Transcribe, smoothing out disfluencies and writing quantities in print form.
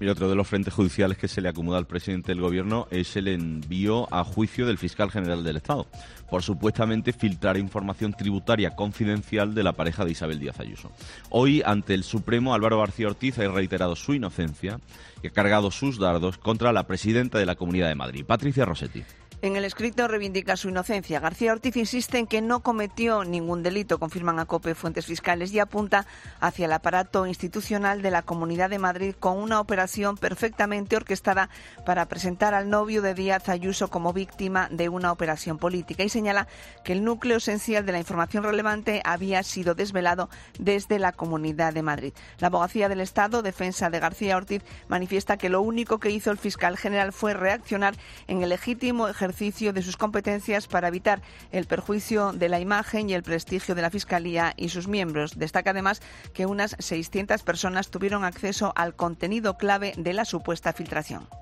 Y otro de los frentes judiciales que se le acomoda al presidente del Gobierno es el envío a juicio del fiscal general del Estado por supuestamente filtrar información tributaria confidencial de la pareja de Isabel Díaz Ayuso. Hoy, ante el Supremo, Álvaro García Ortiz ha reiterado su inocencia y ha cargado sus dardos contra la presidenta de la Comunidad de Madrid, Patricia Rossetti. En el escrito reivindica su inocencia. García Ortiz insiste en que no cometió ningún delito, confirman a COPE fuentes fiscales, y apunta hacia el aparato institucional de la Comunidad de Madrid con una operación perfectamente orquestada para presentar al novio de Díaz Ayuso como víctima de una operación política, y señala que el núcleo esencial de la información relevante había sido desvelado desde la Comunidad de Madrid. La Abogacía del Estado, defensa de García Ortiz, manifiesta que lo único que hizo el fiscal general fue reaccionar en el legítimo ejercicio de sus competencias para evitar el perjuicio de la imagen y el prestigio de la Fiscalía y sus miembros. Destaca además que unas 600 personas tuvieron acceso al contenido clave de la supuesta filtración.